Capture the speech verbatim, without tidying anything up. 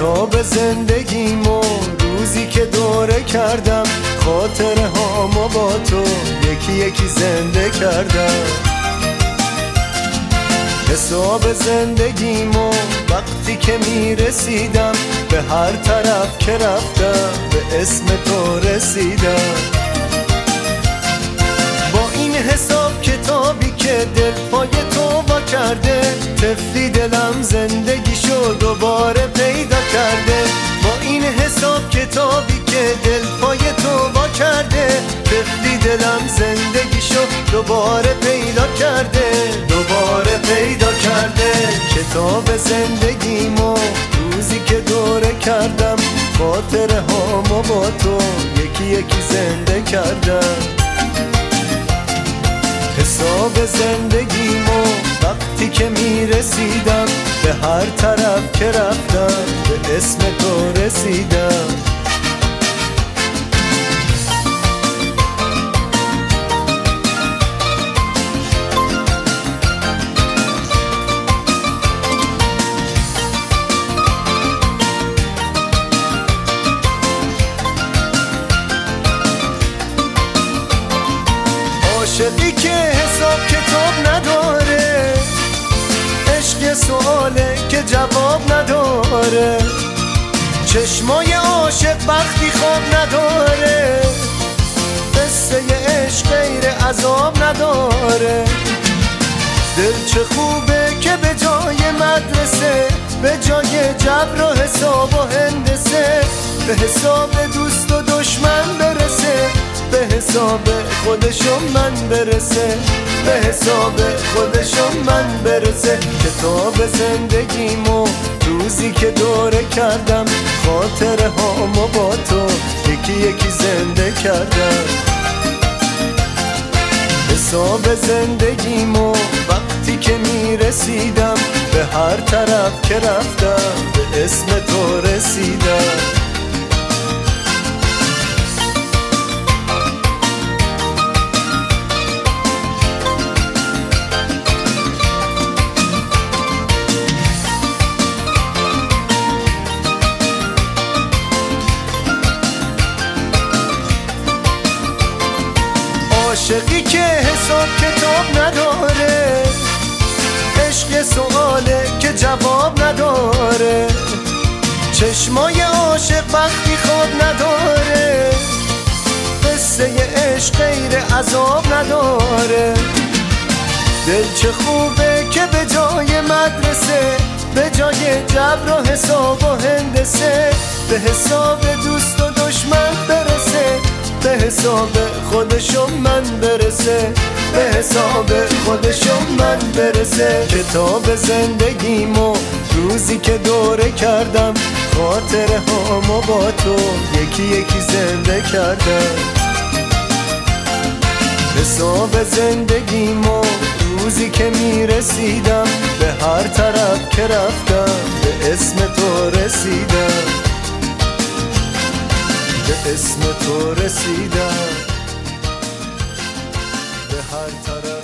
حساب زندگیم و روزی که دوره کردم، خاطره هامو با تو یکی یکی زنده کردم. حساب زندگیم و وقتی که میرسیدم، به هر طرف که رفتم به اسم تو رسیدم. با این حساب کتابی که دل پای تو وا کرده، طفلی دلم زندگیشو دوباره پیدا کرده. با این حساب کتابی که دل پای تو وا کرده، طفلی دلم زندگیشو دوباره پیدا کرده، دوباره پیدا کرده. کتاب زندگیمو روزی که دوره کردم، خاطره هامو با تو یکی یکی زنده کردم. حساب زندگیمو وقتی که میرسیدم، به هر طرف که رفتم به اسم تو رسیدم. عاشقی که حساب کتاب نداره، عشق سواله که جواب نداره. چشمای عاشق وقتی خواب نداره، قصه عشق غیر عذاب نداره. دل چه خوبه که به جای مدرسه، به جای جبر و حساب و هندسه، به حساب دوست و دشمن برسه، به حساب خودشو من برسه، به حساب خودشو من برسه. کتاب زندگیمو روزی که دوره کردم، خاطره هامو با تو یکی یکی زنده کردم. حساب زندگیمو وقتی که میرسیدم، به هر طرف که رفتم به اسم تو رسیدم. عاشقی که حساب کتاب نداره، عشق سواله که جواب نداره. چشمای عاشق وقتی خواب نداره، قصه عشق غیر عذاب نداره. دل چه خوبه که به جای مدرسه، به جای جبر و حساب و هندسه، به حساب دوست و دشمن برسه، به حساب خودشو من برسه، به حساب خودشو من برسه. کتاب زندگیمو روزی که دوره کردم، خاطره هامو با تو یکی یکی زنده کردم. حساب زندگیمو روزی که میرسیدم، به هر طرف که رفتم به اسم تو رسیدم، به اسم تو رسیدم، به هر طرف